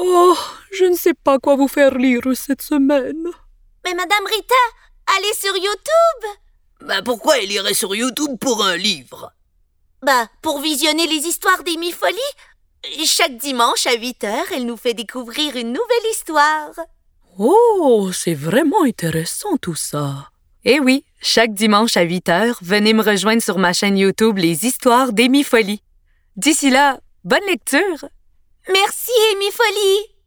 Oh, je ne sais pas quoi vous faire lire cette semaine. Mais Madame Rita, allez sur YouTube. Pourquoi elle irait sur YouTube pour un livre? Pour visionner les histoires d'Amy Folly. Chaque dimanche à 8h, elle nous fait découvrir une nouvelle histoire. Oh, c'est vraiment intéressant tout ça. Eh oui, chaque dimanche à 8h, venez me rejoindre sur ma chaîne YouTube Les Histoires d'Amy Folly. D'ici là, bonne lecture! Merci, Amy Folly!